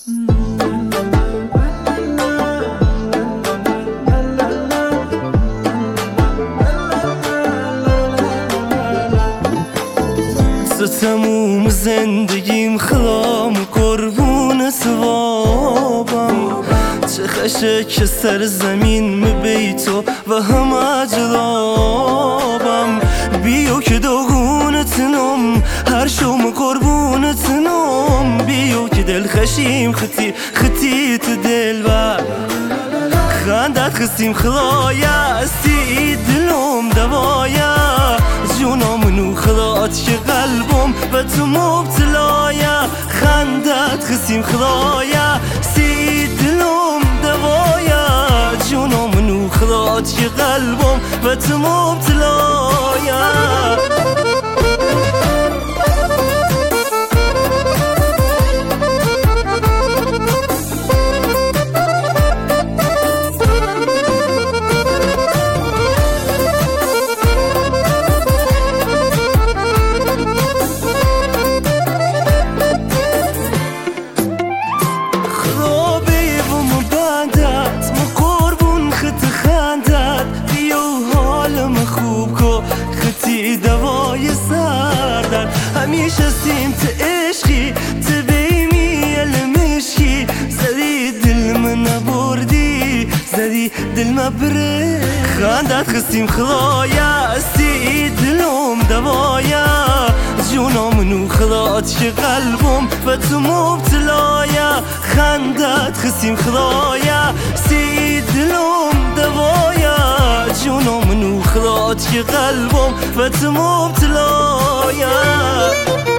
تموم زندگیم خلام قربون ثوابم، چه خشک سر زمین میبیتو و همه جلابم. بیو که داغونتنم هر شوم قربونتنم، بیو که دل خشیم خطی تو دل بر خندت خسیم خلایا سی دلم دوایا جونامونو خلات که قلبم و تو مبتلایا خندت خسیم خلایا سی دلم دوایا جونامونو خلات که قلبم و تو مبتلایا. دوای سردن همیشه سیمت عشقی تبیمی المشکی زدی دل من نبردی زدی دل مبره خندت خسیم خلایا سی دلم دوایا جونامونو خلات که قلبم و تو مبتلایا خندت خسیم خلایا سی دلم دوایا جونامونو خلات که قلبم و تو مبتلایا.